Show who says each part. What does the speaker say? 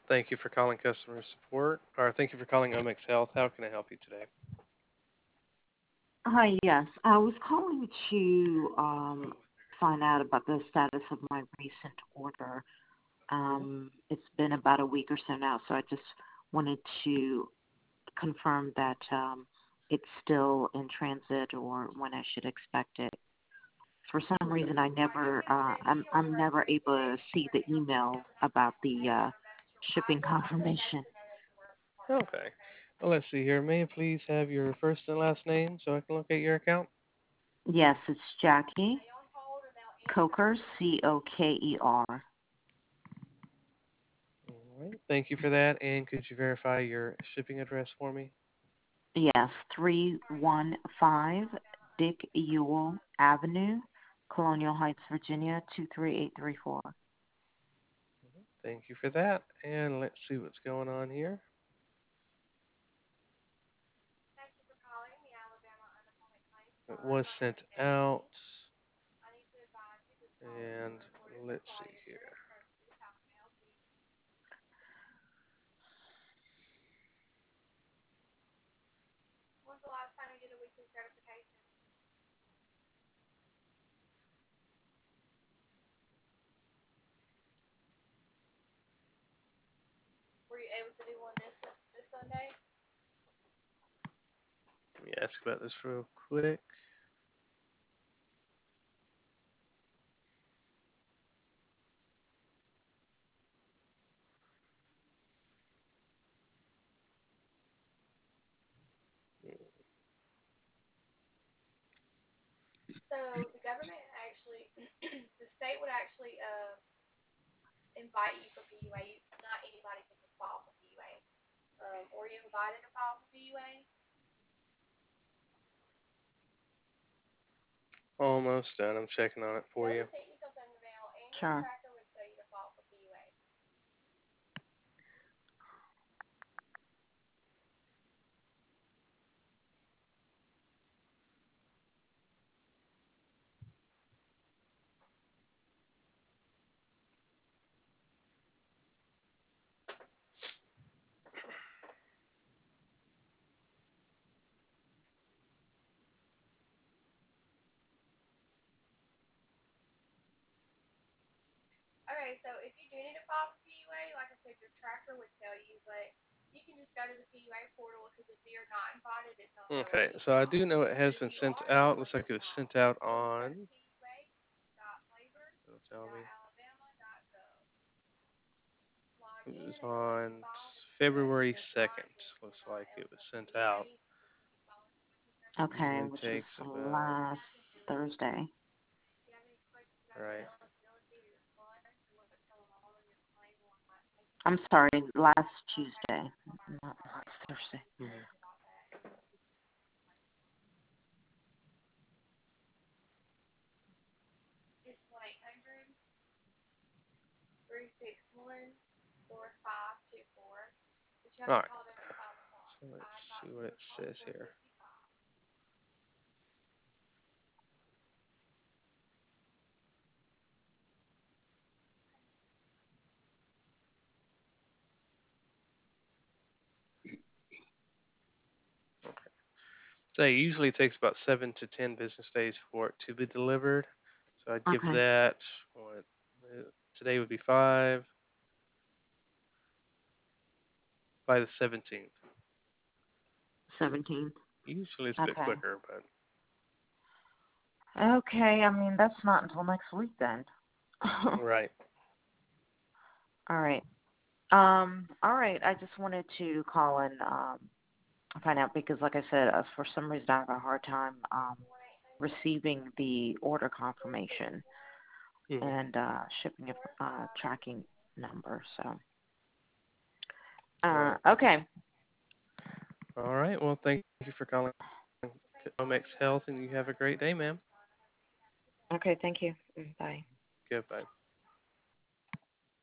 Speaker 1: Thank you for calling customer support, or thank you for calling Omex Health. How can I help you today?
Speaker 2: Hi, yes. I was calling to find out about the status of my recent order.
Speaker 1: Hmm.
Speaker 2: It's been about a week or so now, so I just wanted to confirm that it's still in transit or when I should expect it. For some reason, I'm never able to see the email about the shipping confirmation.
Speaker 1: Okay. Well, let's see here. May I please have your first and last name so I can locate your account?
Speaker 2: Yes, it's Jackie Coker, Coker.
Speaker 1: All right. Thank you for that. And could you verify your shipping address for me?
Speaker 2: Yes, 315 Dick Ewell Avenue, Colonial Heights, Virginia, 23834.
Speaker 1: Thank you for that. And let's see what's going on here. It was sent out. And let's see here. Let me ask about this real quick. Almost done. I'm checking on it for you.
Speaker 2: Sure.
Speaker 1: Okay, so I do know it has been sent out. Looks like it was sent out on. It'll tell me. It was on February 2nd. Looks like it was sent out.
Speaker 2: Okay,
Speaker 1: Usually
Speaker 2: which was
Speaker 1: takes about.
Speaker 2: last Thursday.
Speaker 1: Right.
Speaker 2: I'm sorry, last Tuesday, not last Thursday.
Speaker 1: Mhm. All right. So let's see what it says here. So it usually takes about 7 to 10 business days for it to be delivered. So I'd give
Speaker 2: Okay,
Speaker 1: that what today would be 5 by the 17th.
Speaker 2: 17th.
Speaker 1: Usually it's a bit
Speaker 2: Okay.
Speaker 1: quicker, but
Speaker 2: Okay, I mean, that's not until next week then.
Speaker 1: right.
Speaker 2: All right. All right. I just wanted to call and find out because, like I said, for some reason I have a hard time receiving the order confirmation
Speaker 1: Mhm.
Speaker 2: and shipping a tracking number. So,
Speaker 1: Right.
Speaker 2: okay.
Speaker 1: All right. Well, thank you for calling Omex Health, and you have a great day, ma'am.
Speaker 2: Okay. Thank you. Bye.
Speaker 1: Goodbye.